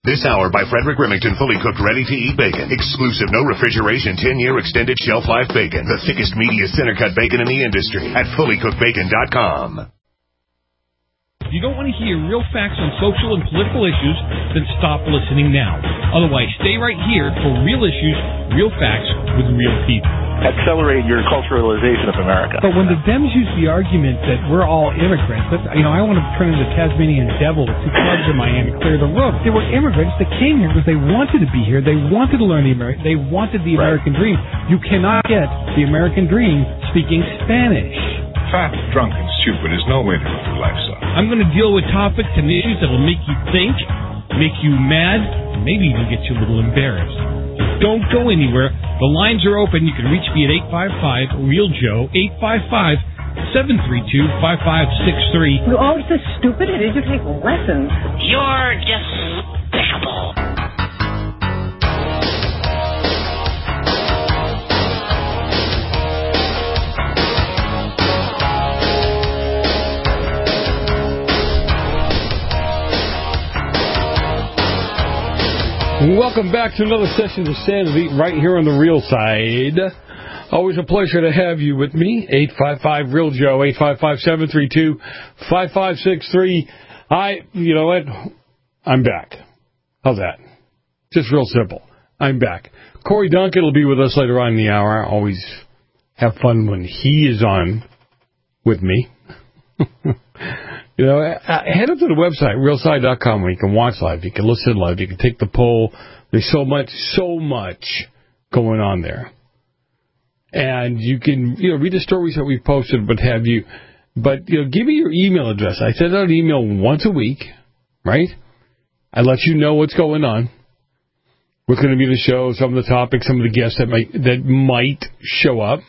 This hour by Frederick Remington, fully cooked, ready-to-eat bacon. Exclusive, no refrigeration, 10-year extended shelf life bacon. The thickest, meatiest center-cut bacon in the industry at fullycookedbacon.com. If you don't want to hear real facts on social and political issues, then stop listening now. Otherwise, stay right here for real issues, real facts with real people. Accelerate your culturalization of America. But when the Dems use the argument that we're all immigrants, I want to turn into Tasmanian devil with 2 clubs in Miami, clear the road. They were immigrants that came here because they wanted to be here. They wanted to learn they wanted the American dream. You cannot get the American dream speaking Spanish. Fat, drunk, and stupid is no way to live your life, son. I'm going to deal with topics and issues that will make you think, make you mad, and maybe even get you a little embarrassed. Don't go anywhere. The lines are open. You can reach me at 855-REAL-JOE, 855-732-5563. You're always so stupid. It is you take lessons. You're despicable. Welcome back to another session of Sanity right here on the Real Side. Always a pleasure to have you with me. 855-REAL-JOE, 855-732-5563. You know what? I'm back. How's that? Just real simple. I'm back. Corey Duncan will be with us later on in the hour. I always have fun when he is on with me. Head up to the website, realside.com, where you can watch live, you can listen live, you can take the poll. There's so much going on there. And you can, read the stories that we've posted, what have you. But, give me your email address. I send out an email once a week, right? I let you know what's going on. What's going to be the show, some of the topics, some of the guests that might show up.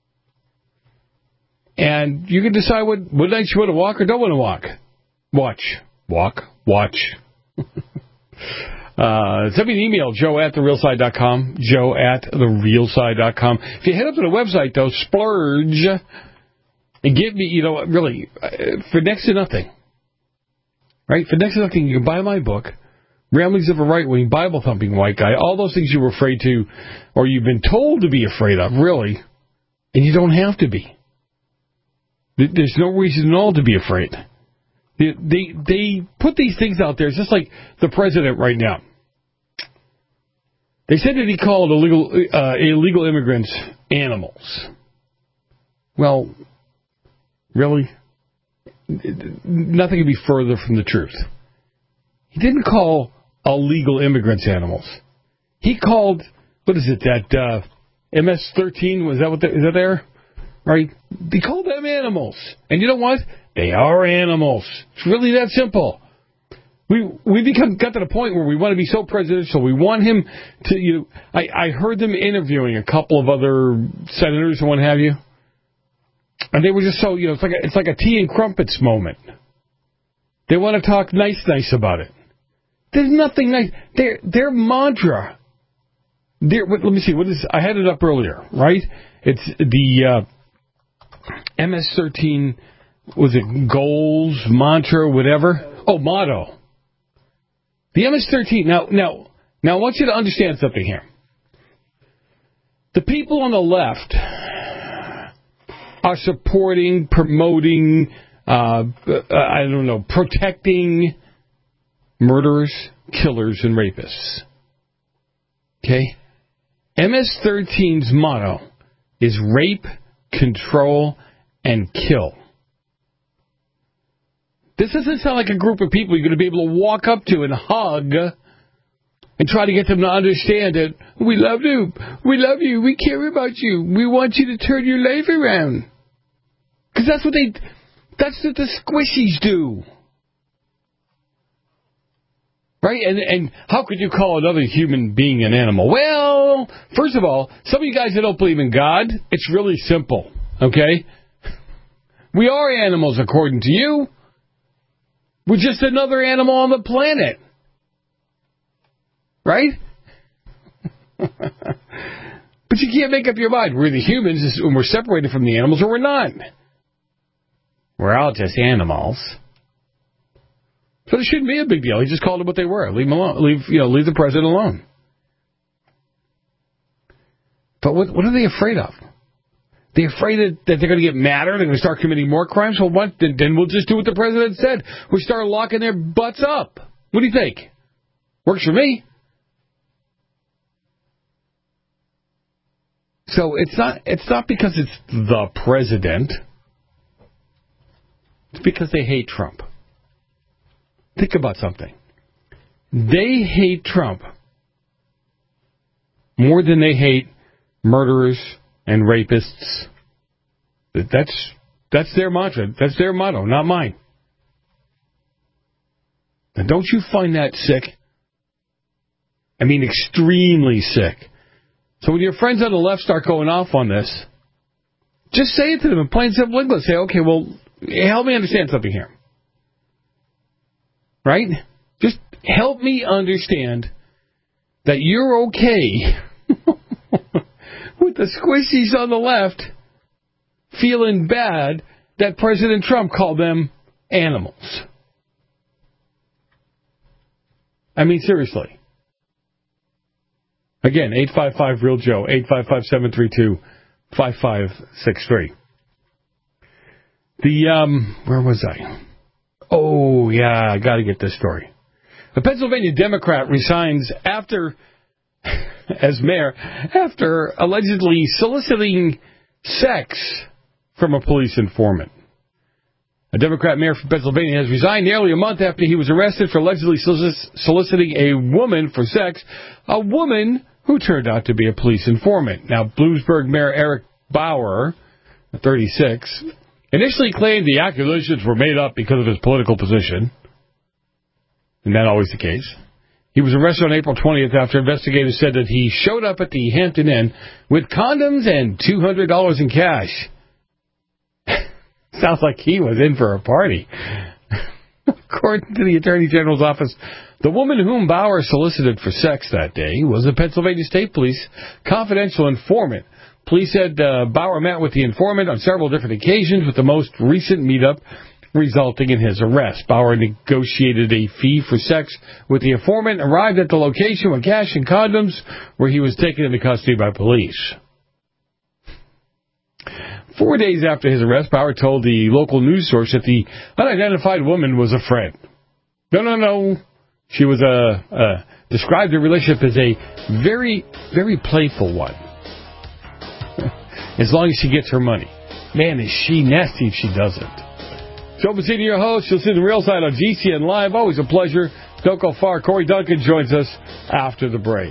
And you can decide what nights you want to walk or don't want to walk. Watch. Send me an email, joe@therealside.com, joe@therealside.com. If you head up to the website, though, splurge and give me, really, for next to nothing. Right? For next to nothing, you can buy my book, Ramblings of a Right-Wing Bible-Thumping White Guy, all those things you were afraid to, or you've been told to be afraid of, really, and you don't have to be. There's no reason at all to be afraid. They put these things out there. It's just like the president right now. They said that he called illegal immigrants animals. Well, really? Nothing could be further from the truth. He didn't call illegal immigrants animals. He called, what is it, that MS-13, is that there? Right? They call them animals. And you know what? They are animals. It's really that simple. We got to the point where we want to be so presidential. We want him to, I heard them interviewing a couple of other senators and what have you. And they were just so, it's like a tea and crumpets moment. They want to talk nice about it. There's nothing nice. Their mantra. Let me see. I had it up earlier, right? It's the MS-13, was it goals, mantra, whatever? Oh, motto. The MS-13. Now, I want you to understand something here. The people on the left are supporting, promoting, protecting murderers, killers, and rapists. Okay? MS-13's motto is rape, control, and kill. This doesn't sound like a group of people you're going to be able to walk up to and hug and try to get them to understand that we love you, we care about you, we want you to turn your life around. Because that's what the squishies do. Right? And how could you call another human being an animal? Well, first of all, some of you guys that don't believe in God, it's really simple. Okay? We are animals according to you. We're just another animal on the planet. Right? But you can't make up your mind. We're the humans and we're separated from the animals, or we're not. We're all just animals. So it shouldn't be a big deal. He just called them what they were. Leave them alone. Leave the president alone. But what are they afraid of? They're afraid that they're going to get madder. They're going to start committing more crimes. Well, what? Then we'll just do what the president said. We start locking their butts up. What do you think? Works for me. So it's not because it's the president. It's because they hate Trump. Think about something. They hate Trump more than they hate murderers and rapists. That's their mantra. That's their motto, not mine. And don't you find that sick? I mean, extremely sick. So when your friends on the left start going off on this, just say it to them in plain simple English. Say, okay, well, help me understand something here. Right? Just help me understand that you're okay with the squishies on the left feeling bad that President Trump called them animals. I mean, seriously. Again, 855-REAL-JOE, 855-732-5563. Where was I? Oh, yeah, I got to get this story. The Pennsylvania Democrat resigns as mayor after allegedly soliciting sex from a police informant. A Democrat mayor from Pennsylvania has resigned nearly a month after he was arrested for allegedly soliciting a woman for sex, a woman who turned out to be a police informant. Now, Bloomsburg Mayor Eric Bauer, 36, initially claimed the accusations were made up because of his political position. Isn't that always the case? He was arrested on April 20th after investigators said that he showed up at the Hampton Inn with condoms and $200 in cash. Sounds like he was in for a party. According to the Attorney General's office, the woman whom Bauer solicited for sex that day was a Pennsylvania State Police confidential informant. Police said Bauer met with the informant on several different occasions, with the most recent meetup resulting in his arrest. Bauer negotiated a fee for sex with the informant, arrived at the location with cash and condoms, where he was taken into custody by police. 4 days after his arrest, Bauer told the local news source that the unidentified woman was a friend. No. She was described the relationship as a very, very playful one. As long as she gets her money. Man, is she nasty if she doesn't. Joe Messina, your host. You'll see the real side on GCN Live. Always a pleasure. Don't go far. Corey Duncan joins us after the break.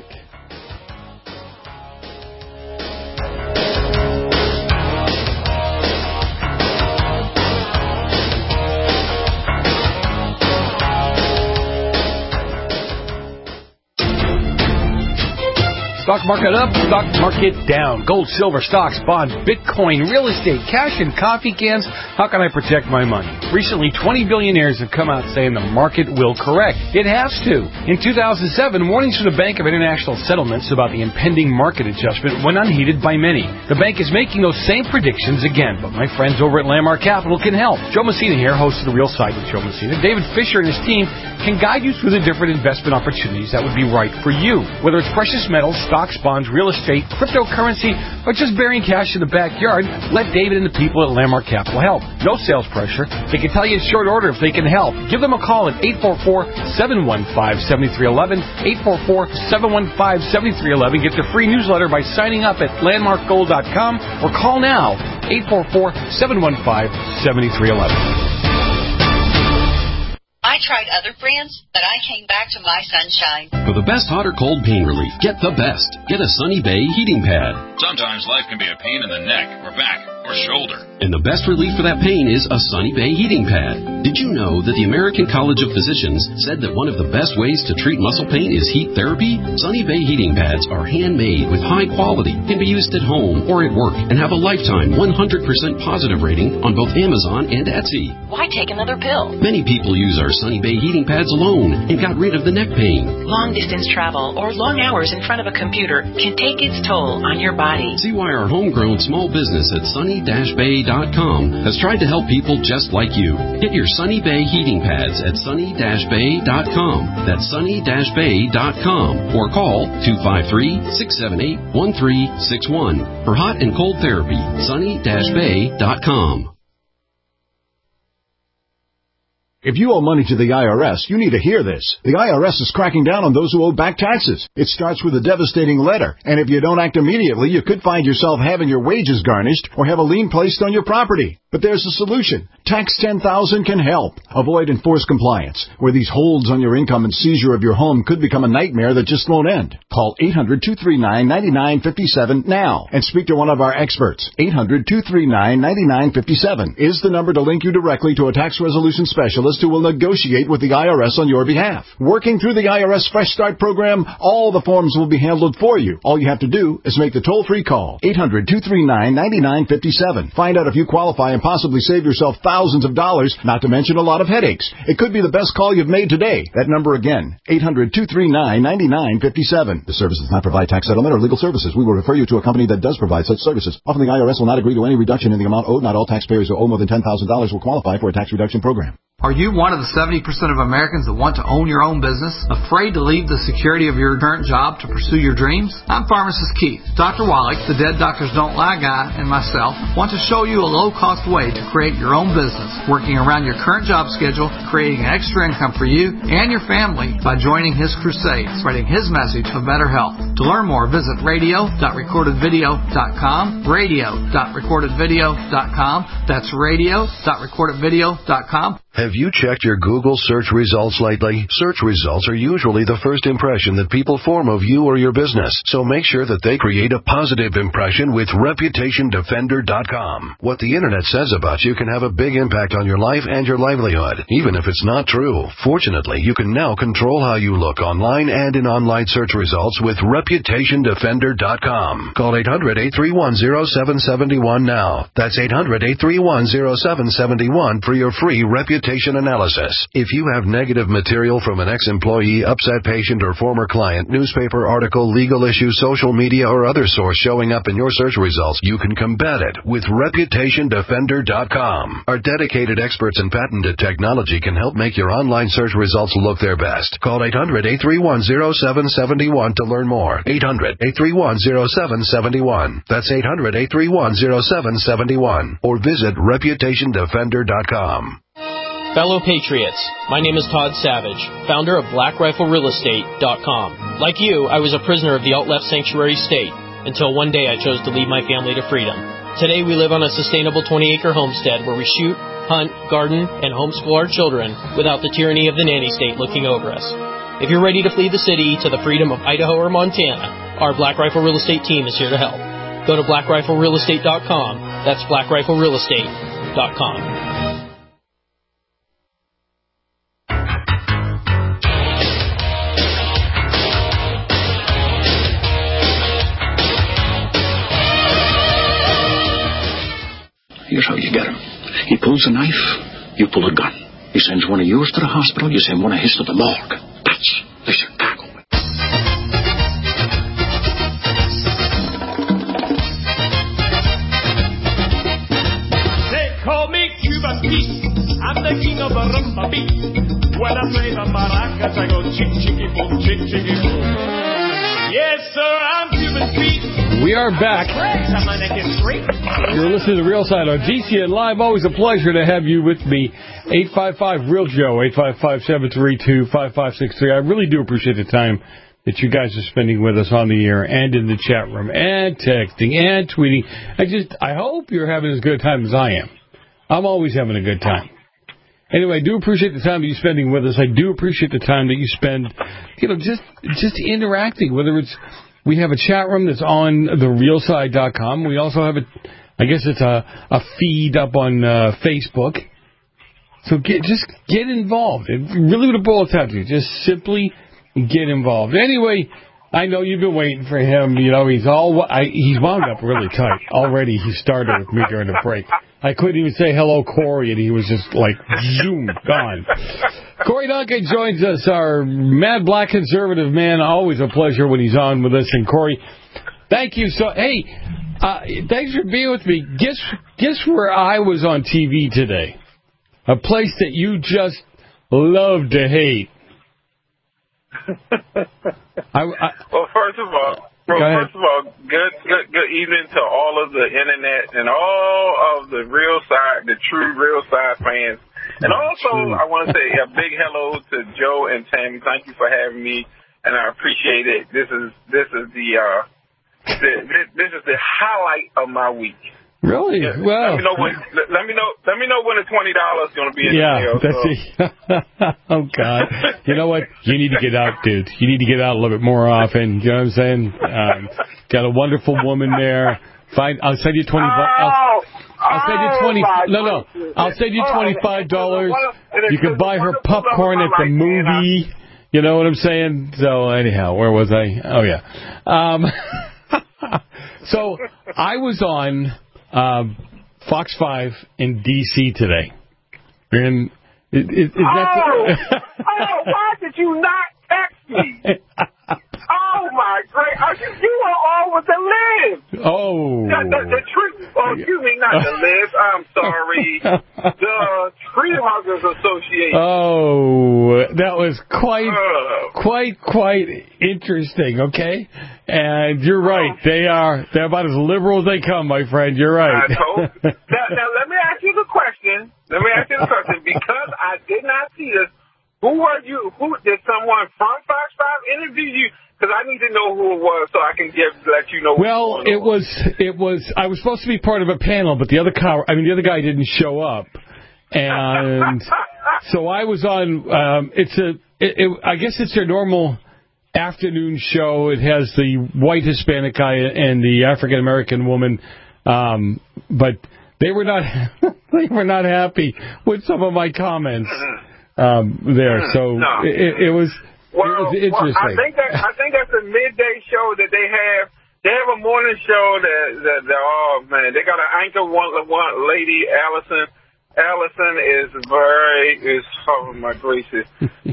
Stock market up, stock market down. Gold, silver, stocks, bonds, Bitcoin, real estate, cash, and coffee cans. How can I protect my money? Recently, 20 billionaires have come out saying the market will correct. It has to. In 2007, warnings from the Bank of International Settlements about the impending market adjustment went unheeded by many. The bank is making those same predictions again, but my friends over at Landmark Capital can help. Joe Messina here, host of The Real Side with Joe Messina. David Fisher and his team can guide you through the different investment opportunities that would be right for you. Whether it's precious metals, stocks, bonds, real estate, cryptocurrency, or just burying cash in the backyard, let David and the people at Landmark Capital help. No sales pressure. They can tell you in short order if they can help. Give them a call at 844-715-7311, 844-715-7311. Get their free newsletter by signing up at landmarkgold.com or call now, 844-715-7311. I tried other brands, but I came back to My Sunshine. For the best hot or cold pain relief, get the best. Get a Sunny Bay heating pad. Sometimes life can be a pain in the neck or back or shoulder. And the best relief for that pain is a Sunny Bay heating pad. Did you know that the American College of Physicians said that one of the best ways to treat muscle pain is heat therapy? Sunny Bay heating pads are handmade with high quality, can be used at home or at work, and have a lifetime 100% positive rating on both Amazon and Etsy. Why take another pill? Many people use our Sunny Bay heating pads alone and got rid of the neck pain. Long-distance travel or long hours in front of a computer can take its toll on your body. See why our homegrown small business at sunny-bay.com sunnybay.com has tried to help people just like you. Get your Sunny Bay heating pads at sunny-bay.com. That's sunny-bay.com. Or call 253-678-1361 for hot and cold therapy. sunny-bay.com. If you owe money to the IRS, you need to hear this. The IRS is cracking down on those who owe back taxes. It starts with a devastating letter, and if you don't act immediately, you could find yourself having your wages garnished or have a lien placed on your property. But there's a solution. Tax 10,000 can help. Avoid enforced compliance, where these holds on your income and seizure of your home could become a nightmare that just won't end. Call 800-239-9957 now and speak to one of our experts. 800-239-9957 is the number to link you directly to a tax resolution specialist who will negotiate with the IRS on your behalf. Working through the IRS Fresh Start program, all the forms will be handled for you. All you have to do is make the toll-free call. 800-239-9957. Find out if you qualify and possibly save yourself thousands of dollars, not to mention a lot of headaches. It could be the best call you've made today. That number again, 800-239-9957. This service does not provide tax settlement or legal services. We will refer you to a company that does provide such services. Often the IRS will not agree to any reduction in the amount owed. Not all taxpayers who owe more than $10,000 will qualify for a tax reduction program. Are you one of the 70% of Americans that want to own your own business? Afraid to leave the security of your current job to pursue your dreams? I'm Pharmacist Keith. Dr. Wallach, the Dead Doctors Don't Lie guy, and myself want to show you a low-cost way to create your own business, working around your current job schedule, creating an extra income for you and your family by joining his crusade, spreading his message of better health. To learn more, visit radio.recordedvideo.com, radio.recordedvideo.com. That's radio.recordedvideo.com. Have you checked your Google search results lately? Search results are usually the first impression that people form of you or your business, so make sure that they create a positive impression with ReputationDefender.com. What the Internet says about you can have a big impact on your life and your livelihood, even if it's not true. Fortunately, you can now control how you look online and in online search results with ReputationDefender.com. Call 800-831-0771 now. That's 800-831-0771 for your free reputation analysis. If you have negative material from an ex-employee, upset patient, or former client, newspaper article, legal issue, social media, or other source showing up in your search results, you can combat it with ReputationDefender.com. Our dedicated experts and patented technology can help make your online search results look their best. Call 800-831-0771 to learn more. 800-831-0771. That's 800-831-0771. Or visit ReputationDefender.com. Fellow Patriots, my name is Todd Savage, founder of BlackRifleRealEstate.com. Like you, I was a prisoner of the alt-left sanctuary state until one day I chose to lead my family to freedom. Today we live on a sustainable 20-acre homestead where we shoot, hunt, garden, and homeschool our children without the tyranny of the nanny state looking over us. If you're ready to flee the city to the freedom of Idaho or Montana, our Black Rifle Real Estate team is here to help. Go to BlackRifleRealEstate.com. That's BlackRifleRealEstate.com. Here's how you get him. He pulls a knife, you pull a gun. He sends one of yours to the hospital, you send one of his to the morgue. That's the Chicago way. They call me Cuban Pete. I'm the king of the rumba beat. When I play the maracas, I go chick, chicky, boom, chick, chicky, boom. Yes, sir, I'm Cuban Pete. We are back. You're listening to The Real Side on GCN Live. Always a pleasure to have you with me. 855-REAL-JOE, 855-732-5563. I really do appreciate the time that you guys are spending with us on the air and in the chat room and texting and tweeting. I hope you're having as good a time as I am. I'm always having a good time. Anyway, I do appreciate the time that you're spending with us. I do appreciate the time that you spend, just interacting, whether it's we have a chat room that's on therealside.com. We also have it's a feed up on Facebook. So just get involved. It really would boil down to just simply get involved. Anyway, I know you've been waiting for him. He's wound up really tight. Already he started with me during the break. I couldn't even say hello, Corey, and he was just like, zoom, gone. Corey Duncan joins us, our mad black conservative man. Always a pleasure when he's on with us. And Corey, Thank you. So, hey, thanks for being with me. Guess where I was on TV today? A place that you just love to hate. Well, first of all, good evening to all of the internet and all of the true real side fans. And also, I want to say a big hello to Joe and Tammy. Thank you for having me, and I appreciate it. This is the highlight of my week. Really? Yeah. Well, let me know when the $20 is going to be in the mail. That's it. Oh God! You know what? You need to get out, dude. You need to get out a little bit more often. You know what I'm saying? Got a wonderful woman there. Fine. I'll send you $20. I'll send you 20. No. I'll send you $25. You can buy her popcorn at the movie. You know what I'm saying? So anyhow, where was I? Oh yeah. So I was on Fox 5 in D.C. today. And why did you not text me? Oh, my God. You are all with the Liz. Oh. The tree. Oh, excuse me, not the Liz. I'm sorry. The Tree Huggers Association. Oh, that was quite interesting, okay? And you're right. They're about as liberal as they come, my friend. You're right. Now, let me ask you the question. Because I did not see this. Who were you? Who did someone from Fox 5 interview you? Because I need to know who it was so I can let you know. Well, it was. I was supposed to be part of a panel, but the other guy didn't show up, and so I was on. I guess it's their normal afternoon show. It has the white Hispanic guy and the African American woman, but they were not. They were not happy with some of my comments there. So it was. Well, it was interesting. I think that's a midday show that they have. They have a morning show that oh man, they got an anchor one lady, Allison. Allison is oh my gracious.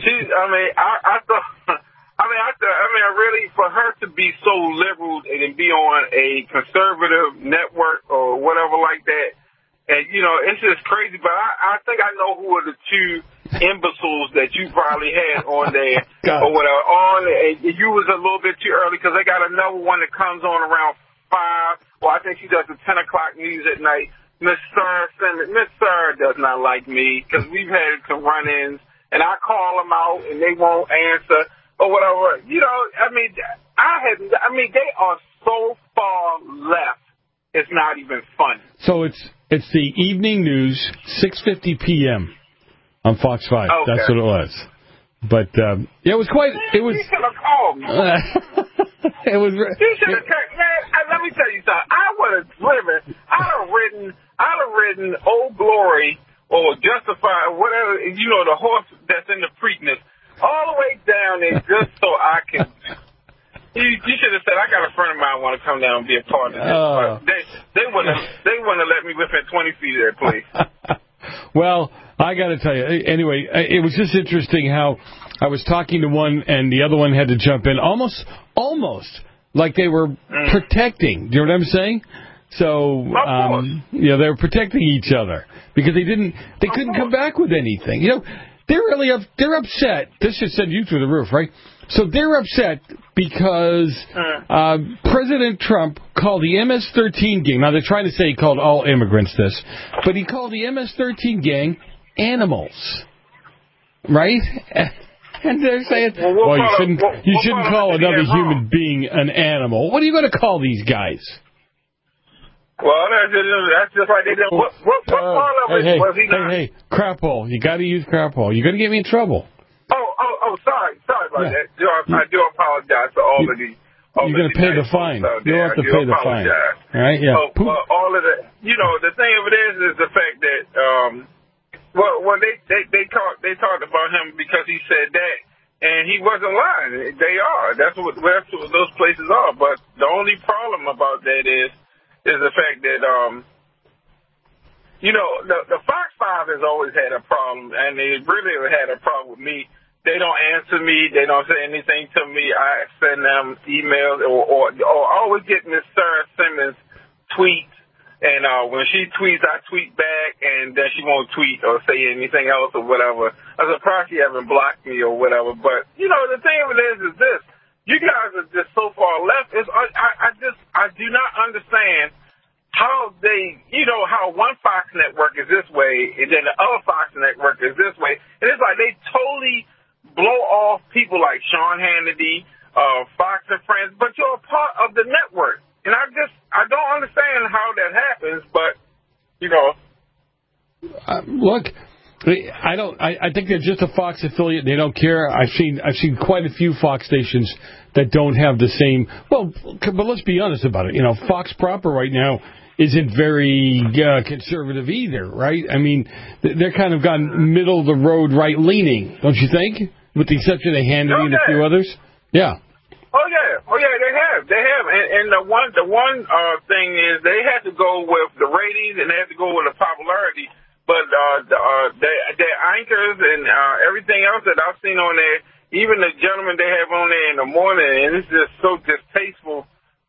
I really, for her to be so liberal and be on a conservative network or whatever like that, and it's just crazy. But I think I know who are the two imbeciles that you probably had on there or whatever. You was a little bit too early because they got another one that comes on around 5. Well, I think she does the 10 o'clock news at night. Miss Sir does not like me because we've had some run-ins, and I call them out and they won't answer or whatever. They are so far left. It's not even funny. So it's the evening news, 6:50 p.m. on Fox 5. Okay. That's what it was. But it was quite. It was. You should have called me. It was. You should have. Man, let me tell you something. I would have driven. I'd have ridden Old Glory or Justify, whatever. The horse that's in the Preakness, all the way down there just so I can. You should have said, I got a friend of mine want to come down and be a part of this. But they wouldn't have let me within 20 feet of that place. Well, I got to tell you, anyway, it was just interesting how I was talking to one and the other one had to jump in almost like they were protecting. Do you know what I'm saying? So, they were protecting each other because they couldn't come back with anything. They're upset. This should send you through the roof, right? So they're upset because President Trump called the MS-13 gang. Now, they're trying to say he called all immigrants this, but he called the MS-13 gang animals, right? And they're saying, you shouldn't call another human being an animal. What are you going to call these guys? Well, that's just like they did. What part of it was he not? Hey, crap hole. You got to use crap hole. You're going to get me in trouble. Sorry about that. I do apologize to all of these. You're going to pay the fine. You'll have to pay the fine. All right? Yeah. All of that. The thing of it is the fact that, they talked about him because he said that, and he wasn't lying. They are. That's what those places are. But the only problem about that is the fact that, the Fox 5 has always had a problem, and they really had a problem with me they don't answer me. They don't say anything to me. I send them emails or I always get Miss Sarah Simmons tweets. And when she tweets, I tweet back, and then she won't tweet or say anything else or whatever. I'm surprised she haven't blocked me or whatever. But, you know, the thing of it is this. You guys are just so far left. I do not understand how they, you know, how one Fox network is this way, and then the other Fox network is this way. And it's like they totally blow off people like Sean Hannity, Fox and Friends, but you're a part of the network. And I don't understand how that happens, but, you know. Look, I think they're just a Fox affiliate. They don't care. I've seen quite a few Fox stations that don't have the same. Well, but let's be honest about it. You know, Fox proper right now isn't very conservative either, right? I mean, they're kind of gone middle of the road, right leaning, don't you think? With the exception of Hannity and a few others. Yeah. Oh yeah, they have, and the one thing is they had to go with the ratings and they had to go with the popularity, but their anchors and everything else that I've seen on there, even the gentleman they have on there in the morning, and it's just so distasteful.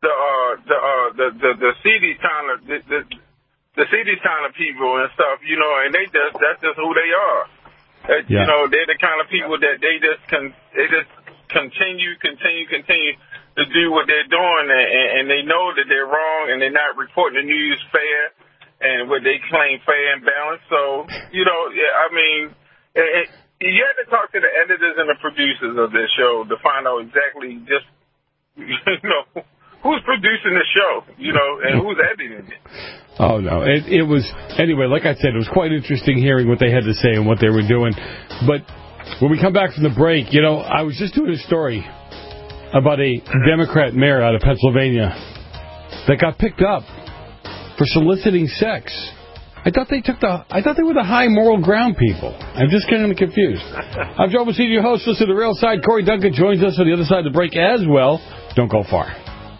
The CD kind of people and stuff, you know, and that's just who they are. You know, they're the kind of people that they just continue to do what they're doing, and they know that they're wrong, and they're not reporting the news fair and what they claim fair and balanced. So, you know, I mean, you have to talk to the editors and the producers of this show to find out exactly just, you know, who's producing the show, you know, and who's editing it. Oh, no. It was, anyway, like I said, it was quite interesting hearing what they had to say and what they were doing. But when we come back from the break, you know, I was just doing a story about a Democrat mayor out of Pennsylvania that got picked up for soliciting sex. I thought they were the high moral ground people. I'm just kind of confused. I'm Joe Messina, your host. Listen to The Real Side. Corey Duncan joins us on the other side of the break as well. Don't go far.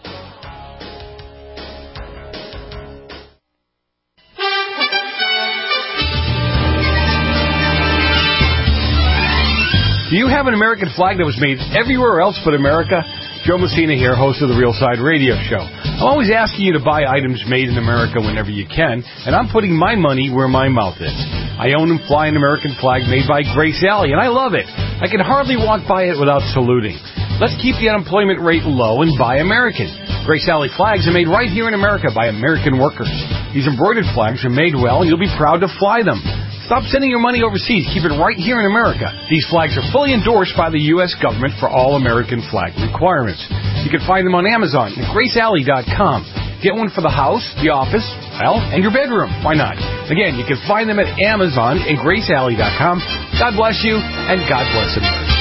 Do you have an American flag that was made everywhere else but America? Joe Messina here, host of the Real Side Radio Show. I'm always asking you to buy items made in America whenever you can, and I'm putting my money where my mouth is. I own and fly an American flag made by Grace Alley, and I love it. I can hardly walk by it without saluting. Let's keep the unemployment rate low and buy American. Grace Alley flags are made right here in America by American workers. These embroidered flags are made well, and you'll be proud to fly them. Stop sending your money overseas. Keep it right here in America. These flags are fully endorsed by the U.S. government for all American flag requirements. You can find them on Amazon and GraceAlley.com. Get one for the house, the office, well, and your bedroom. Why not? Again, you can find them at Amazon and GraceAlley.com. God bless you, and God bless America.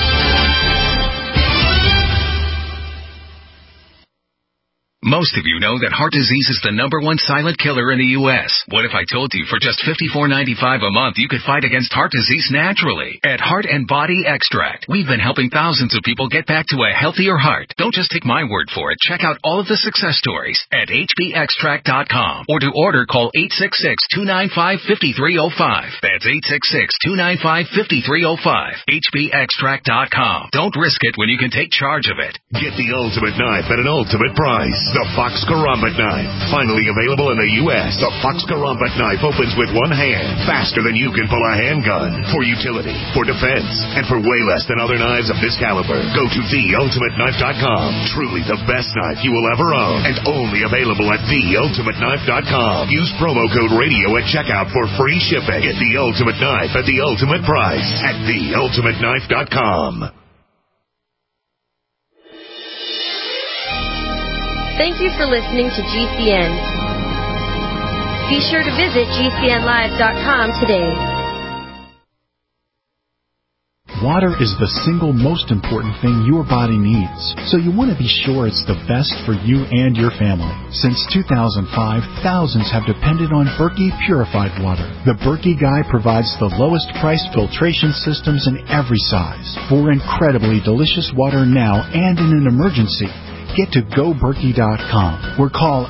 Most of you know that heart disease is the #1 silent killer in the U.S. What if I told you for just $54.95 a month you could fight against heart disease naturally? At Heart and Body Extract, we've been helping thousands of people get back to a healthier heart. Don't just take my word for it. Check out all of the success stories at hbextract.com. Or to order, call 866-295-5305. That's 866-295-5305. hbextract.com. Don't risk it when you can take charge of it. Get the ultimate knife at an ultimate price. The Fox Karambit knife. Finally available in the U.S., the Fox Karambit knife opens with one hand, faster than you can pull a handgun. For utility, for defense, and for way less than other knives of this caliber. Go to TheUltimateKnife.com. Truly the best knife you will ever own, and only available at TheUltimateKnife.com. Use promo code RADIO at checkout for free shipping. Get the ultimate knife at the ultimate price at TheUltimateKnife.com. Thank you for listening to GCN. Be sure to visit GCNlive.com today. Water is the single most important thing your body needs, so you want to be sure it's the best for you and your family. Since 2005, thousands have depended on Berkey purified water. The Berkey Guy provides the lowest priced filtration systems in every size for incredibly delicious water now and in an emergency. Get to GoBerkey.com or call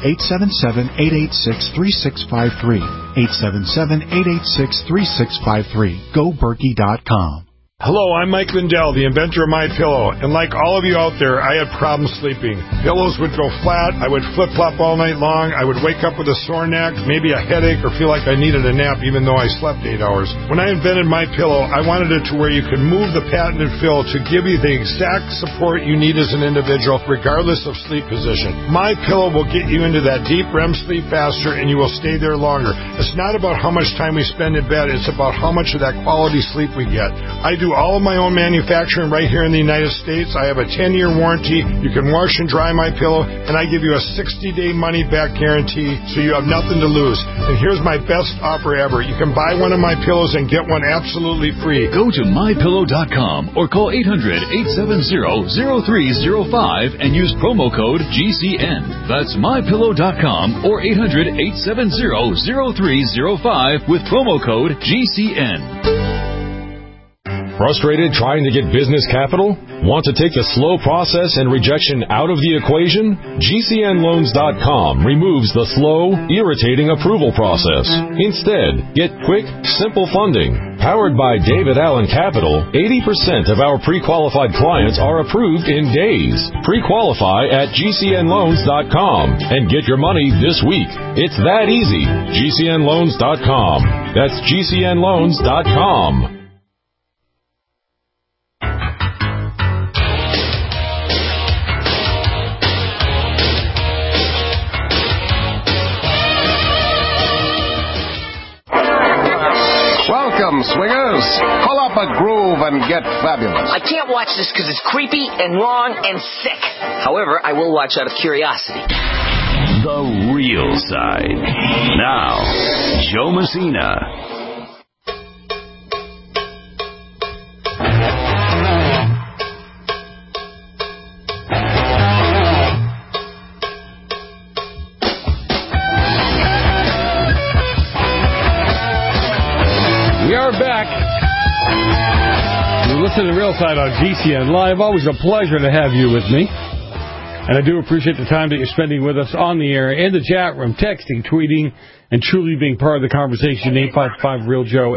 877-886-3653. 877-886-3653. GoBerkey.com. Hello, I'm Mike Lindell, the inventor of MyPillow, and like all of you out there, I had problems sleeping. Pillows would go flat, I would flip-flop all night long, I would wake up with a sore neck, maybe a headache, or feel like I needed a nap even though I slept 8 hours. When I invented MyPillow, I wanted it to where you could move the patented fill to give you the exact support you need as an individual, regardless of sleep position. MyPillow will get you into that deep REM sleep faster, and you will stay there longer. It's not about how much time we spend in bed, it's about how much of that quality sleep we get. I do all of my own manufacturing right here in the United States. I have a 10-year warranty. You can wash and dry MyPillow, and I give you a 60-day money-back guarantee, so you have nothing to lose. And here's my best offer ever. You can buy one of my pillows and get one absolutely free. Go to MyPillow.com or call 800-870-0305 and use promo code GCN. That's MyPillow.com or 800-870-0305 with promo code GCN. Frustrated trying to get business capital? Want to take the slow process and rejection out of the equation? GCNloans.com removes the slow, irritating approval process. Instead, get quick, simple funding. Powered by David Allen Capital, 80% of our pre-qualified clients are approved in days. Pre-qualify at GCNloans.com and get your money this week. It's that easy. GCNloans.com. That's GCNloans.com. Welcome, swingers. Pull up a groove and get fabulous. I can't watch this because it's creepy and wrong and sick. However, I will watch out of curiosity. The Real Side. Now, Joe Messina. We are back. You listen to the Real Side on GCN Live. Always a pleasure to have you with me. And I do appreciate the time that you're spending with us on the air, in the chat room, texting, tweeting, and truly being part of the conversation. 855-REAL-JOE,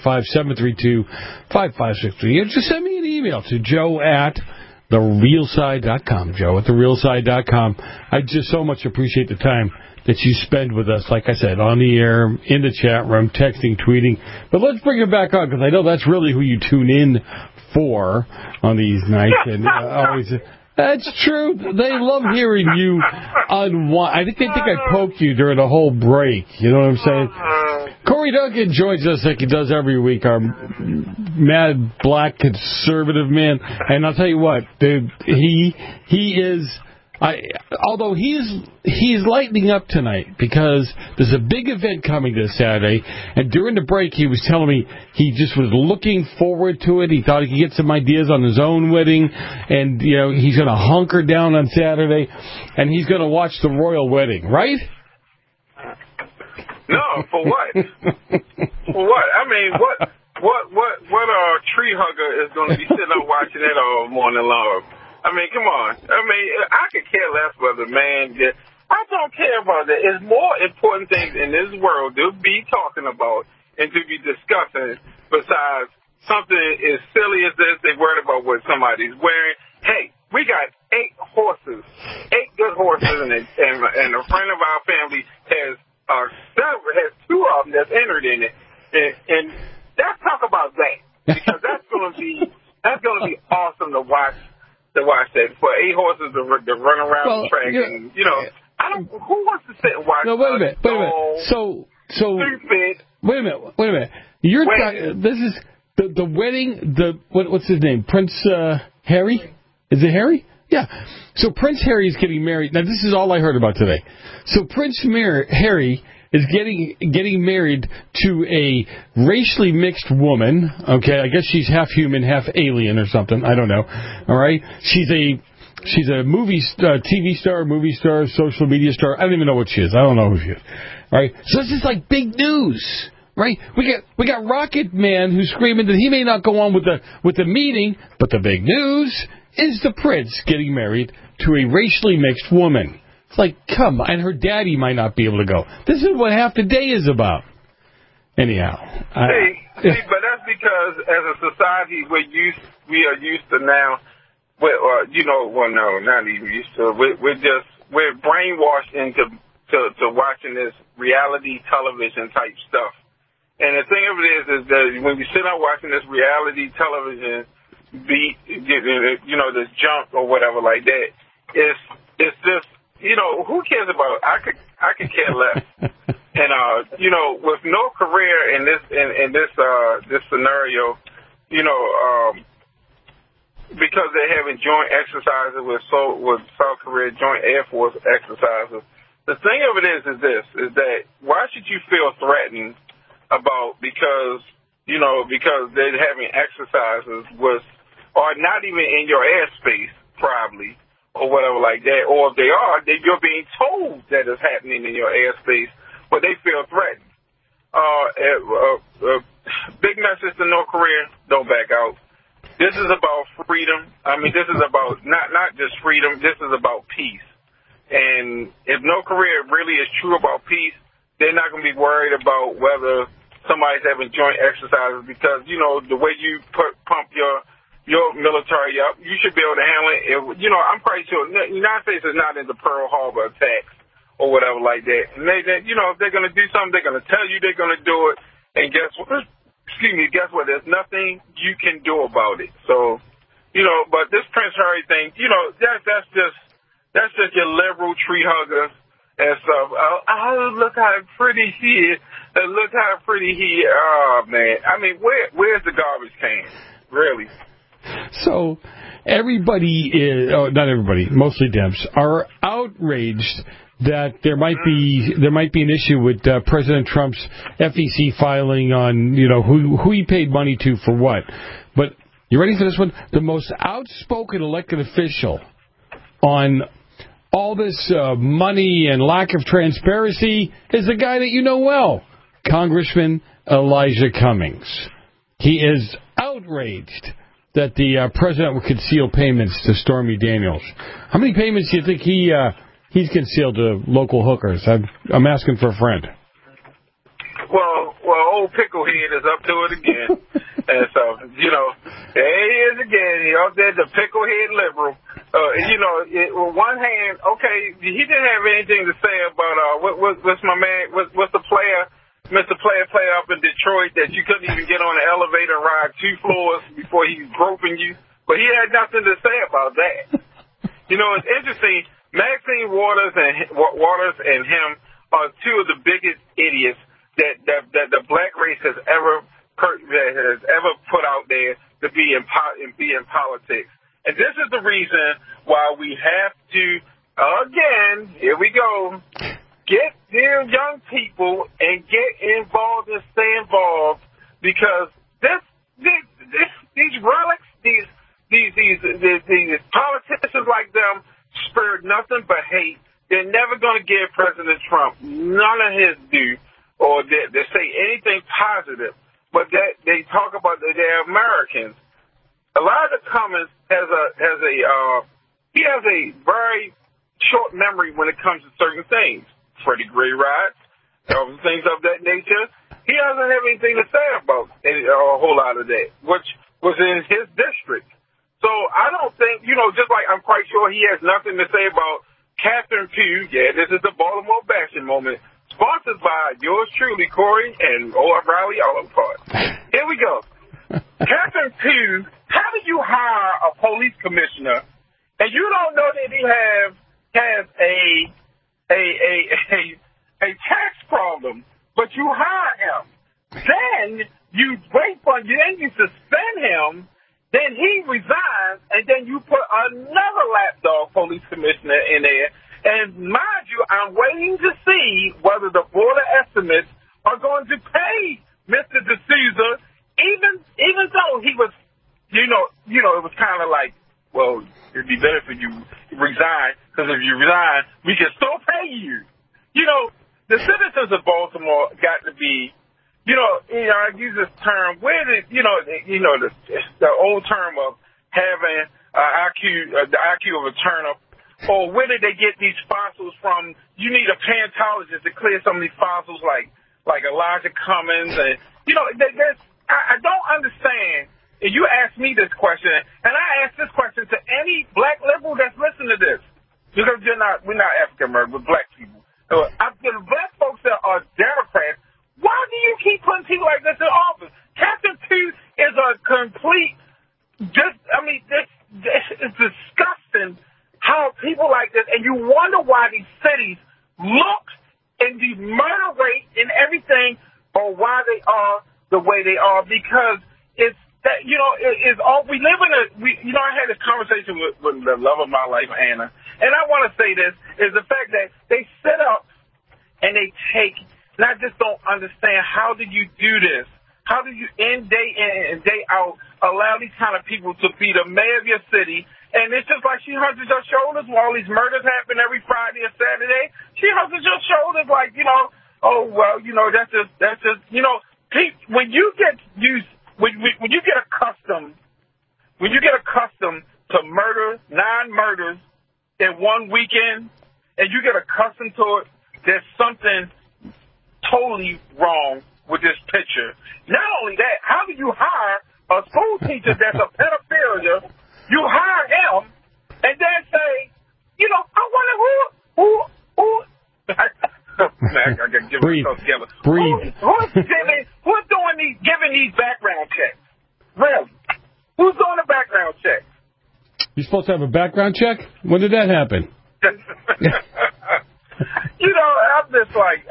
855-732-5563. Just send me an email to joe@therealside.com. joe@therealside.com. I just so much appreciate the time that you spend with us, like I said, on the air, in the chat room, texting, tweeting. But let's bring it back on, because I know that's really who you tune in for on these nights. And always, that's true. They love hearing you unwind. I think I poked you during the whole break. You know what I'm saying? Corey Duncan joins us like he does every week, our mad black conservative man. And I'll tell you what, dude, he is... although he's lightening up tonight because there's a big event coming this Saturday, and during the break he was telling me he just was looking forward to it. He thought he could get some ideas on his own wedding, and he's going to hunker down on Saturday, and he's going to watch the royal wedding, right? No, for what? For what? I mean, what tree hugger is going to be sitting up watching that all morning long? I mean, come on. I mean, I could care less whether man gets... I don't care about that. There's more important things in this world to be talking about and to be discussing besides something as silly as this. They're worried about what somebody's wearing. Hey, we got 8 horses, 8 good horses, and a friend of our family has 2 of them that's entered in it. And let's talk about that, because that's going to be awesome to watch. To watch that, for 8 horses to run around the track, and I don't. Who wants to sit and watch? No, wait a minute. So stupid. Wait a minute. You're talking. This is the wedding. What's his name? Prince Harry? Is it Harry? Yeah. So Prince Harry is getting married. Now this is all I heard about today. So Prince Harry is getting married to a racially mixed woman. Okay, I guess she's half human, half alien or something. I don't know. All right, she's a TV star, social media star. I don't even know what she is. I don't know who she is. All right, so this is like big news, right? We got Rocket Man who's screaming that he may not go on with the meeting, but the big news is the prince getting married to a racially mixed woman. It's like, come on, and her daddy might not be able to go. This is what half the day is about. Anyhow. But that's because as a society we are used to now. No, not even used to. We're brainwashed into watching this reality television type stuff. And the thing of it is that when we sit out watching this reality television, this junk or whatever like that, it's just, who cares about it? I could care less. And with no career in this scenario, because they're having joint exercises with South Korea, joint Air Force exercises. The thing of it is that why should you feel threatened about because they're having exercises or not even in your airspace probably or whatever like that, or if they are, then you're being told that it's happening in your airspace, but they feel threatened. Big message to North Korea: don't back out. This is about freedom. I mean, this is about not just freedom. This is about peace. And if North Korea really is true about peace, they're not going to be worried about whether somebody's having joint exercises because, the way you pump your military up, you should be able to handle it. I'm quite sure the United States is not into Pearl Harbor attacks or whatever like that. And if they're going to do something, they're going to tell you they're going to do it. And guess what? Guess what? There's nothing you can do about it. So, but this Prince Harry thing, that's just your liberal tree hugger and stuff. Oh, look how pretty she is. Look how pretty he is. Oh, man. I mean, where's the garbage can? Really? So everybody not everybody, mostly Dems, are outraged that there might be an issue with President Trump's FEC filing on, who he paid money to for what. But you ready for this one? The most outspoken elected official on all this money and lack of transparency is the guy that you know well, Congressman Elijah Cummings. He is outraged that the president would conceal payments to Stormy Daniels. How many payments do you think he's concealed to local hookers? I'm asking for a friend. Well, old Picklehead is up to it again. And so, there he is again. He up there, the Picklehead liberal. On one hand, okay, he didn't have anything to say about, what's my man, what's the player, Mr. Player up in Detroit that you couldn't even get on an elevator and ride 2 floors before he's groping you. But he had nothing to say about that. It's interesting. Maxine Waters and him are two of the biggest idiots that the black race has ever put out there to be in politics. And this is the reason why we have to, again, here we go, get their young people and get involved and stay involved, because these relics, these politicians like them spurred nothing but hate. They're never going to give President Trump none of his due, or they say anything positive, but they talk about that they're Americans. Elijah Cummings has a very short memory when it comes to certain things. Freddie Gray riots, things of that nature. He doesn't have anything to say about a whole lot of that, which was in his district. So I don't think, just like I'm quite sure he has nothing to say about Catherine Pugh. Yeah, this is the Baltimore bashing moment, sponsored by yours truly, Corey and O'Reilly Auto Parts. Here we go. Catherine Pugh, how do you hire a police commissioner and you don't know that he has a tax problem, but you hire him? Then you suspend him, then he resigns, and then you put another lapdog police commissioner in there. And mind you, I'm waiting to see whether the Board of Estimates are going to pay Mr. D'Souza, even though he was, it was kind of like, well, it'd be better for you to resign, because if you resign, we can still pay you. The citizens of Baltimore got to be, I use this term, where did, the old term of having the IQ of a turnip, or where did they get these fossils from? You need a paleontologist to clear some of these fossils like Elijah Cummings, and, I don't understand. And you asked me this question, and I asked this question to any black liberal that's listening to this, because we're not African American, we're black people. The black folks that are Democrats, why do you keep putting people like this in office? Captain Q is a complete, this is disgusting how people like this, and you wonder why these cities look and the murder rate and everything, or why they are the way they are, because it's that, it's all, we live in I had this conversation with the love of my life, Anna, and I want to say this, is the fact that they sit up and they take, and I just don't understand, how do you do this? How do you, day in and day out, allow these kind of people to be the mayor of your city? And it's just like she hunches her shoulders while all these murders happen every Friday and Saturday. She hunches her shoulders like, that's just, when you get used, when you get accustomed to murder, 9 murders in one weekend, and you get accustomed to it, there's something totally wrong with this picture. Not only that, how do you hire a school teacher that's a pedophilia? You hire him and then say, I wonder who I gotta give myself together. Breathe. Who's doing giving these background checks? Really? Who's doing the background check? You're supposed to have a background check? When did that happen? I'm just like,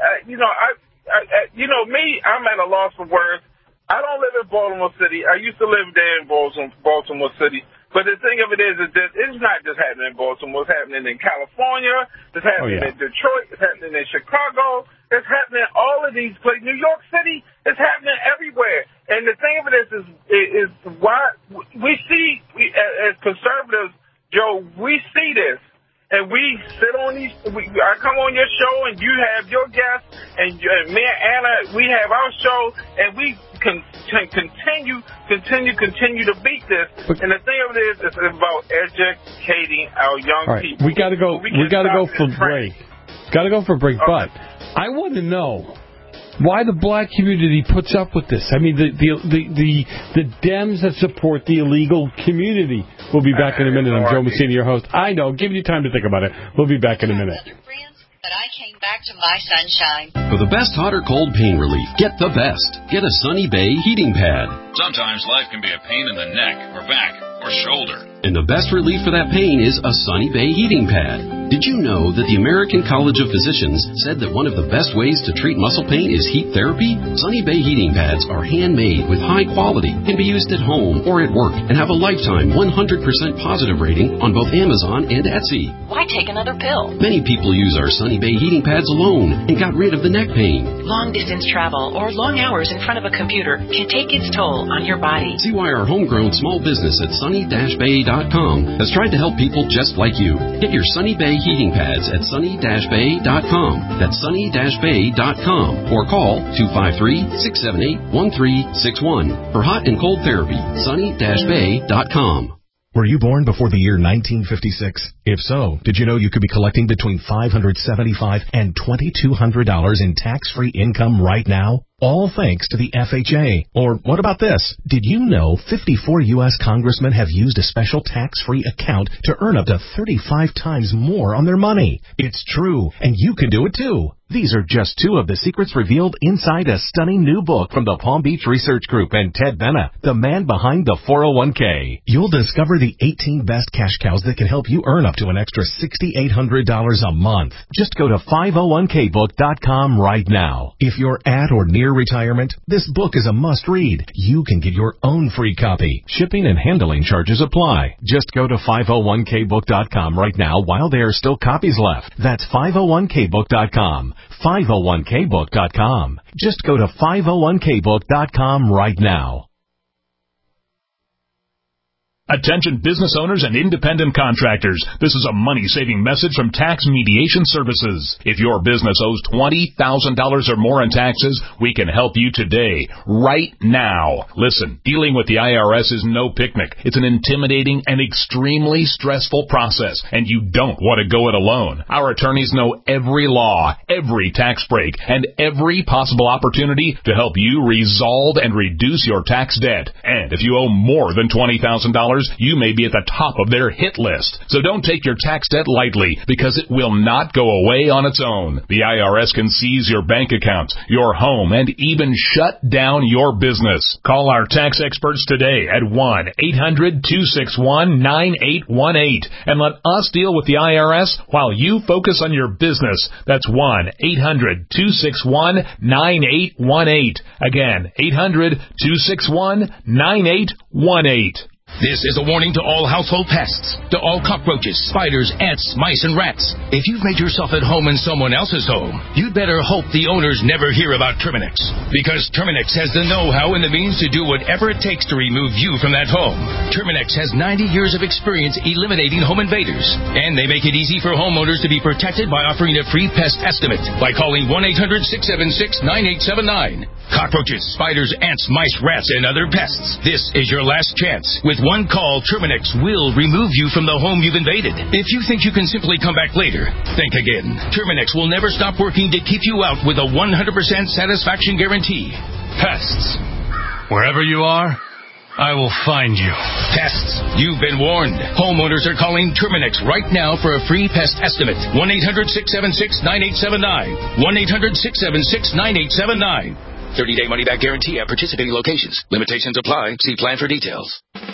me, I'm at a loss for words. I don't live in Baltimore City. I used to live there in Baltimore City. But the thing of it is that it's not just happening in Baltimore. It's happening in California. It's happening in Detroit. It's happening in Chicago. It's happening in all of these places. New York City. It's happening everywhere. And the thing of it is why we see, as conservatives, Joe, we see this. And we sit on these, I come on your show and you have your guests, and me and Anna, we have our show, and we continue to beat this. And the thing of it is, it's about educating our young people. We got to go. We got to go for break. Got to go for break. Okay. But I want to know why the black community puts up with this. I mean, the Dems that support the illegal community. We'll be back in a minute. I'm Joe Messina, your host. I know. Give you time to think about it. We'll be back in a minute. But I came back to my sunshine. For the best hot or cold pain relief, get the best. Get a Sunny Bay heating pad. Sometimes life can be a pain in the neck or back or shoulder. And the best relief for that pain is a Sunny Bay heating pad. Did you know that the American College of Physicians said that one of the best ways to treat muscle pain is heat therapy? Sunny Bay heating pads are handmade with high quality, can be used at home or at work, and have a lifetime 100% positive rating on both Amazon and Etsy. Why take another pill? Many people use our Sunny Bay heating pads alone and got rid of the neck pain. Long distance travel or long hours in front of a computer can take its toll on your body. See why our homegrown small business at sunny-bay.com has tried to help people just like you. Get your Sunny Bay heating pads at sunny-bay.com. That's sunny-bay.com. Or call 253-678-1361 for hot and cold therapy. sunny-bay.com. Were you born before the year 1956? If so, did you know you could be collecting between $575 and $2,200 in tax-free income right now? All thanks to the FHA. Or what about this? Did you know 54 U.S. congressmen have used a special tax-free account to earn up to 35 times more on their money? It's true, and you can do it too. These are just two of the secrets revealed inside a stunning new book from the Palm Beach Research Group and Ted Benna, the man behind the 401k. You'll discover the 18 best cash cows that can help you earn up to an extra $6,800 a month. Just go to 501kbook.com right now. If you're at or near retirement, this book is a must-read. You can get your own free copy. Shipping and handling charges apply. Just go to 501kbook.com right now while there are still copies left. That's 501kbook.com. 501kbook.com. Just go to 501kbook.com right now. Attention business owners and independent contractors. This is a money-saving message from Tax Mediation Services. If your business owes $20,000 or more in taxes, we can help you today, right now. Listen, dealing with the IRS is no picnic. It's an intimidating and extremely stressful process, and you don't want to go it alone. Our attorneys know every law, every tax break, and every possible opportunity to help you resolve and reduce your tax debt. And if you owe more than $20,000, you may be at the top of their hit list. So don't take your tax debt lightly, because it will not go away on its own. The IRS can seize your bank accounts, your home, and even shut down your business. Call our tax experts today at 1-800-261-9818 and let us deal with the IRS while you focus on your business. That's 1-800-261-9818. Again, 800-261-9818. This is a warning to all household pests, to all cockroaches, spiders, ants, mice, and rats. If you've made yourself at home in someone else's home, you'd better hope the owners never hear about Terminix. Because Terminix has the know-how and the means to do whatever it takes to remove you from that home. Terminix has 90 years of experience eliminating home invaders. And they make it easy for homeowners to be protected by offering a free pest estimate by calling 1-800-676-9879. Cockroaches, spiders, ants, mice, rats, and other pests. This is your last chance. With one call, Terminix will remove you from the home you've invaded. If you think you can simply come back later, think again. Terminix will never stop working to keep you out with a 100% satisfaction guarantee. Pests. Wherever you are, I will find you. Pests. You've been warned. Homeowners are calling Terminix right now for a free pest estimate. 1-800-676-9879. 1-800-676-9879. 30-day money-back guarantee at participating locations. Limitations apply. See plan for details.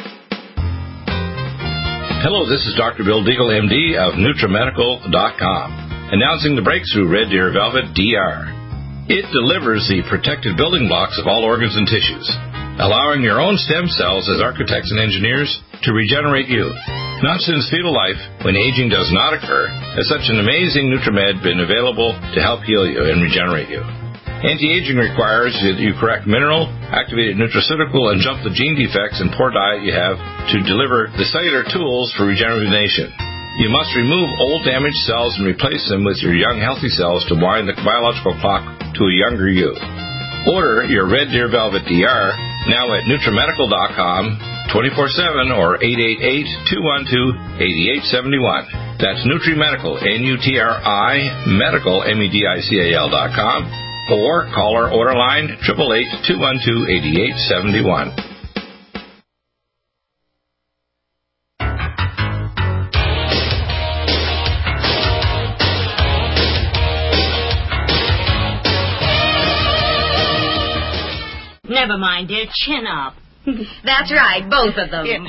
Hello, this is Dr. Bill Deagle, MD of NutriMedical.com, announcing the breakthrough Red Deer Velvet DR. It delivers the protected building blocks of all organs and tissues, allowing your own stem cells as architects and engineers to regenerate you. Not since fetal life, when aging does not occur, has such an amazing NutriMed been available to help heal you and regenerate you. Anti-aging requires that you correct mineral, activated nutraceutical, and jump the gene defects and poor diet you have to deliver the cellular tools for regeneration. You must remove old damaged cells and replace them with your young healthy cells to wind the biological clock to a younger you. Order your Red Deer Velvet DR now at NutriMedical.com 24/7 or 888-212-8871. That's NutriMedical, N-U-T-R-I, Medical, MEDICAL.com. Or call our order line 888-212-8871. Never mind, dear. Chin up. That's right, both of them. Yeah.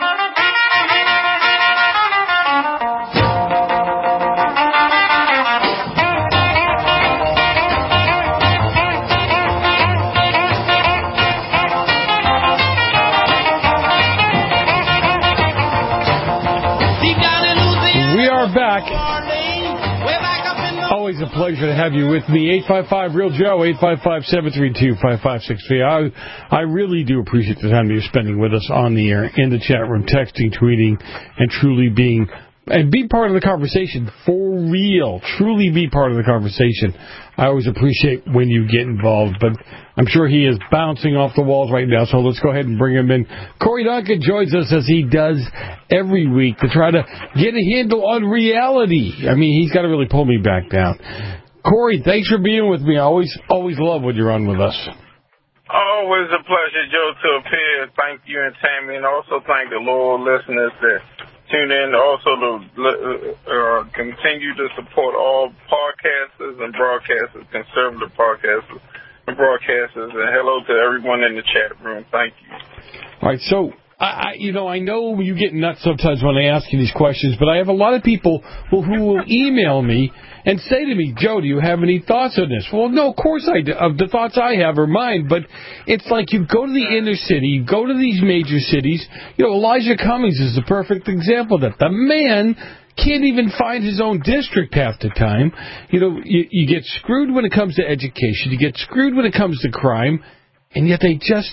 Back. Always a pleasure to have you with me. 855-REAL-JOE, 855-732-5563. I really do appreciate the time you're spending with us on the air, in the chat room, texting, tweeting, and truly being, and be part of the conversation for real. Truly be part of the conversation. I always appreciate when you get involved, but I'm sure he is bouncing off the walls right now, so let's go ahead and bring him in. Corey Duncan joins us as he does every week to try to get a handle on reality. I mean, he's got to really pull me back down. Corey, thanks for being with me. I always love when you're on with us. Always a pleasure, Joe, to appear. Thank you and Tammy, and also thank the loyal listeners that tune in. Also to continue to support all podcasters and broadcasters, conservative podcasters and broadcasters. And hello to everyone in the chat room. Thank you. All right, so I know you get nuts sometimes when I ask you these questions, but I have a lot of people who will email me and say to me, Joe, do you have any thoughts on this? Well, no, of course I do. The thoughts I have are mine, but it's like you go to the inner city, you go to these major cities. You know, Elijah Cummings is the perfect example of that. The man can't even find his own district half the time. You know, you get screwed when it comes to education. You get screwed when it comes to crime, and yet they just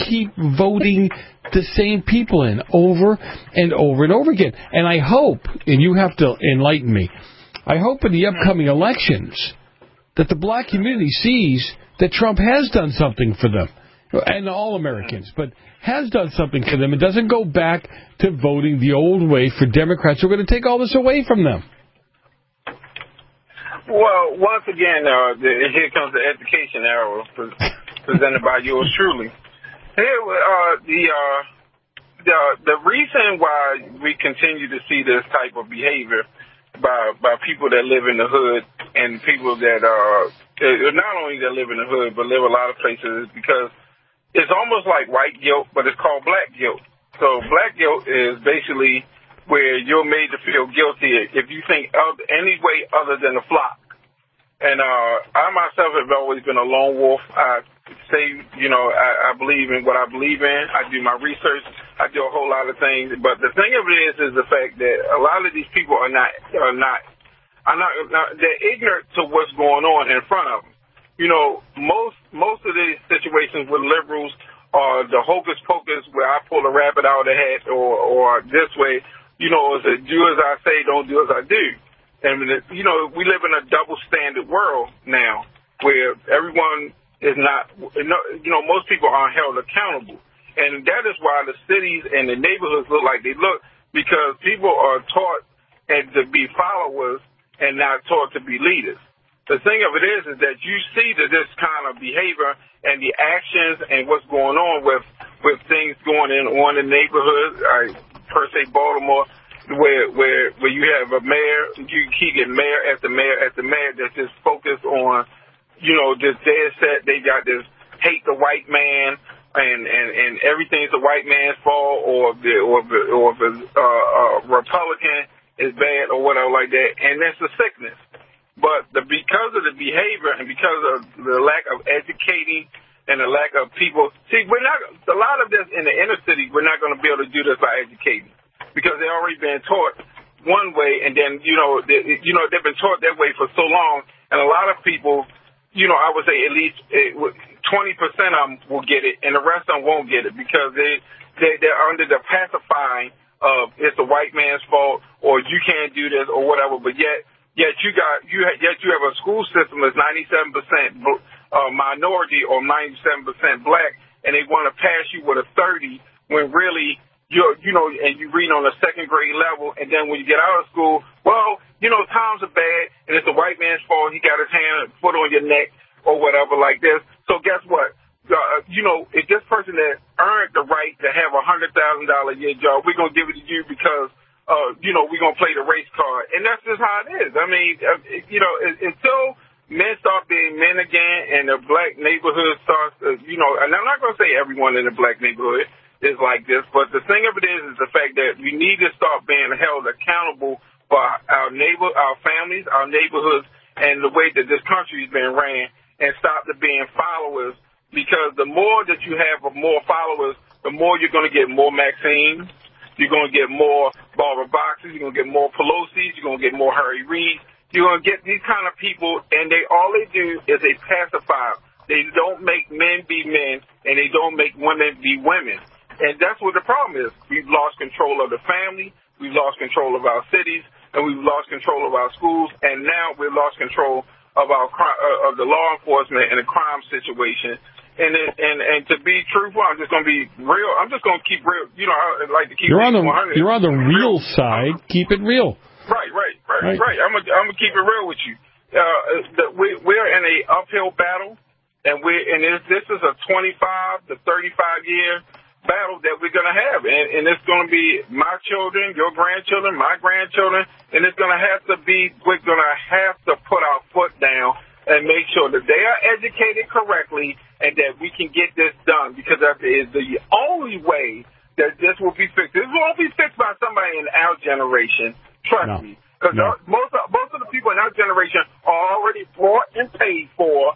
keep voting the same people in over and over and over again. And I hope, and you have to enlighten me, I hope in the upcoming elections that the black community sees that Trump has done something for them, and all Americans, but has done something for them and doesn't go back to voting the old way for Democrats who are going to take all this away from them. Well, once again, here comes the education arrow presented by yours truly. Here, the reason why we continue to see this type of behavior by people that live in the hood and people that not only that live in the hood but live a lot of places is because it's almost like white guilt, but it's called black guilt. So black guilt is basically where you're made to feel guilty if you think of any way other than the flock. And I myself have always been a lone wolf. I say, I believe in what I believe in. I do my research. I do a whole lot of things. But the thing of it is the fact that a lot of these people are not they're ignorant to what's going on in front of them. Most of these situations with liberals are the hocus pocus where I pull a rabbit out of the hat or this way, it's a do as I say, don't do as I do. And, we live in a double standard world now where everyone is not, most people aren't held accountable. And that is why the cities and the neighborhoods look like they look, because people are taught to be followers and not taught to be leaders. The thing of it is that you see that this kind of behavior and the actions and what's going on with things going on in neighborhoods, per se Baltimore, where you have a mayor, you keep getting mayor after mayor after mayor that's just focused on, this dead set. They got this hate the white man and everything's the white man's fault or if a Republican is bad or whatever like that, and that's a sickness. But because of the behavior and because of the lack of educating and the lack of people, a lot of this in the inner city, we're not going to be able to do this by educating because they've already been taught one way, and then, they've been taught that way for so long, and a lot of people, I would say at least 20% of them will get it, and the rest of them won't get it because they're under the pacifying of it's the white man's fault or you can't do this or whatever, but yet you have a school system that's 97% minority or 97% black, and they want to pass you with a 30 when really and you read on a second grade level, and then when you get out of school, times are bad, and it's the white man's fault. He got his hand and foot on your neck or whatever like this. So guess what? If this person that earned the right to have $100,000 a year job, we're gonna give it to you because we're going to play the race card. And that's just how it is. I mean, until men start being men again and the black neighborhood starts, and I'm not going to say everyone in the black neighborhood is like this, but the thing of it is the fact that we need to start being held accountable for our families, our neighborhoods, and the way that this country has been ran, and stop the being followers, because the more that you have of more followers, the more you're going to get more Maxines. You're going to get more Barbara Boxers. You're going to get more Pelosi's. You're going to get more Harry Reid. You're going to get these kind of people, and all they do is they pacify. They don't make men be men, and they don't make women be women. And that's what the problem is. We've lost control of the family. We've lost control of our cities, and we've lost control of our schools, and now we've lost control of of the law enforcement and the crime situation. And to be truthful, I'm just going to be real. I'm just going to keep real. I like to keep. You're on the real side. Keep it real. Right. I'm gonna keep it real with you. We're in a uphill battle, and this is a 25 to 35 year battle that we're gonna have, and it's gonna be my children, your grandchildren, my grandchildren, and it's gonna have to be. We're gonna have to put our foot down and make sure that they are educated correctly and that we can get this done, because that is the only way that this will be fixed. This won't be fixed by somebody in our generation. Trust me. Because most of the people in our generation are already bought and paid for,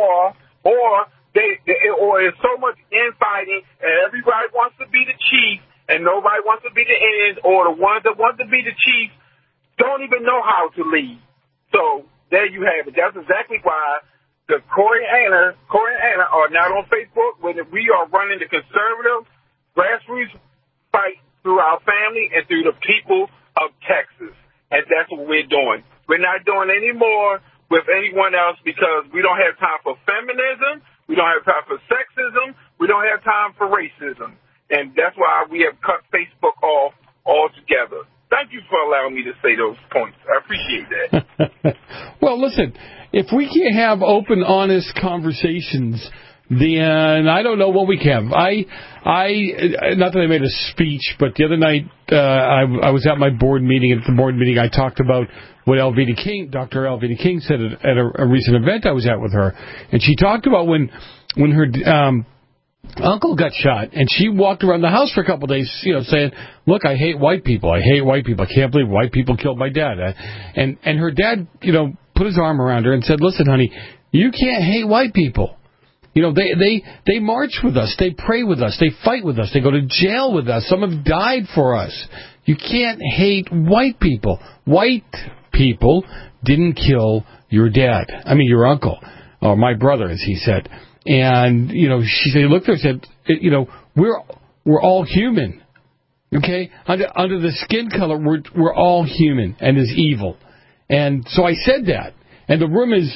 or there's so much infighting, and everybody wants to be the chief, and nobody wants to be the ends, or the ones that want to be the chief don't even know how to lead. So there you have it. That's exactly why the Corey and Anna are not on Facebook, but we are running the conservative grassroots fight through our family and through the people of Texas. And that's what we're doing. We're not doing any more with anyone else because we don't have time for feminism. We don't have time for sexism. We don't have time for racism. And that's why we have cut Facebook off altogether. Thank you for allowing me to say those points. I appreciate that. Well, listen, if we can't have open, honest conversations, then I don't know what we can. I not that I made a speech, but the other night I was at my board meeting. At the board meeting, I talked about what Dr. Elvita King said at a recent event I was at with her, and she talked about when her uncle got shot, and she walked around the house for a couple of days, saying, "Look, I hate white people. I hate white people. I can't believe white people killed my dad." And her dad, put his arm around her and said, "Listen, honey, you can't hate white people. They march with us. They pray with us. They fight with us. They go to jail with us. Some have died for us. You can't hate white people. White people didn't kill your dad. I mean, your uncle, or my brother, as he said." And, she looked at her and said, we're all human. Okay? Under the skin color, we're all human and is evil. And so I said that. And the room is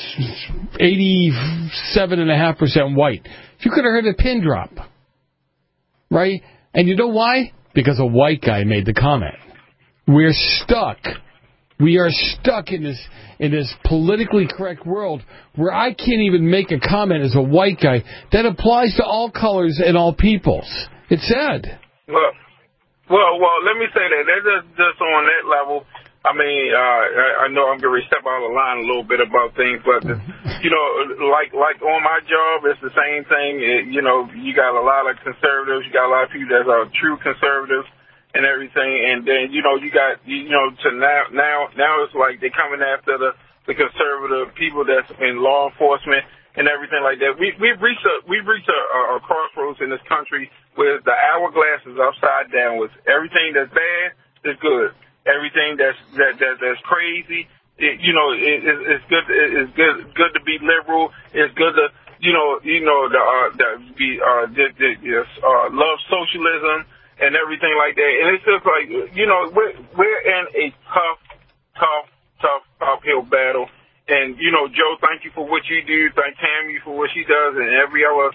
87.5% white. You could have heard a pin drop. Right? And you know why? Because a white guy made the comment. We're stuck. We are stuck in this politically correct world where I can't even make a comment as a white guy that applies to all colors and all peoples. It's sad. Well, let me say that. That's just on that level. I mean, I know I'm going to step out of line a little bit about things, but, like on my job, it's the same thing. You got a lot of conservatives. You got a lot of people that are true conservatives and everything. And then, you got, to now it's like they're coming after the conservative people that's in law enforcement and everything like that. We've reached a crossroads in this country where the hourglass is upside down. With everything that's bad is good. Everything that's crazy, it's good. It's good to be liberal. It's good to love socialism and everything like that. And it's just like we're in a tough uphill battle. And Joe, thank you for what you do. Thank Tammy for what she does, and every other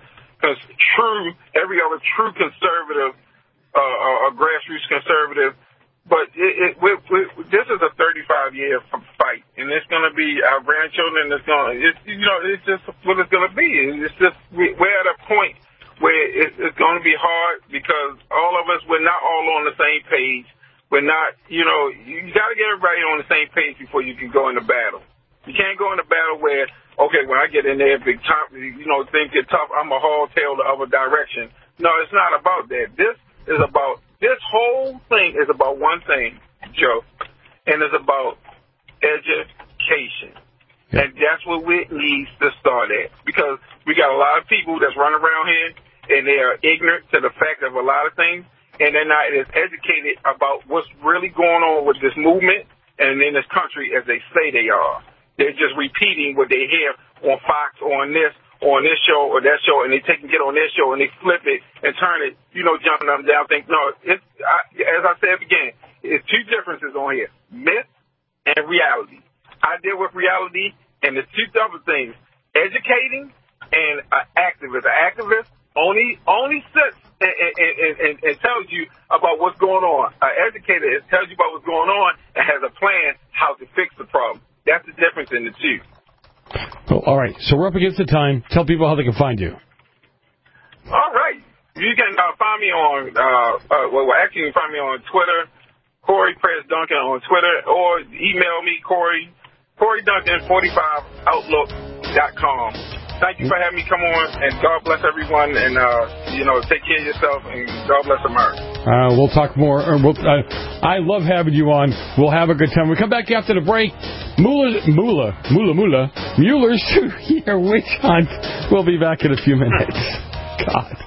true conservative, grassroots conservative. But this is a 35-year fight, and it's going to be our grandchildren. It's just what it's going to be. It's just we're at a point where it's going to be hard because all of us, we're not all on the same page. We're not, you got to get everybody on the same page before you can go into battle. You can't go into battle where, okay, when I get in there, things get tough, I'm a haul tail the other direction. No, it's not about that. This whole thing is about one thing, Joe, and it's about education. Yeah. And that's what we need to start at. Because we got a lot of people that's running around here, and they are ignorant to the fact of a lot of things, and they're not as educated about what's really going on with this movement and in this country as they say they are. They're just repeating what they hear on Fox or on this show or that show, and they get on this show and they flip it and turn it, jumping up and down. As I said again, it's two differences on here: myth and reality. I deal with reality, and there's two other things: educating and an activist. An activist only sits and tells you about what's going on. An educator tells you about what's going on and has a plan how to fix the problem. That's the difference in the two. Oh, all right, so we're up against the time. Tell people how they can find you. All right. You can find me on, you can find me on Twitter, Corey Press Duncan on Twitter, or email me, CoreyDuncan45outlook.com. Thank you for having me come on, and God bless everyone, and, take care of yourself, and God bless America. We'll talk more. I love having you on. We'll have a good time. We come back after the break. Mueller's two-year witch hunt. We'll be back in a few minutes. God.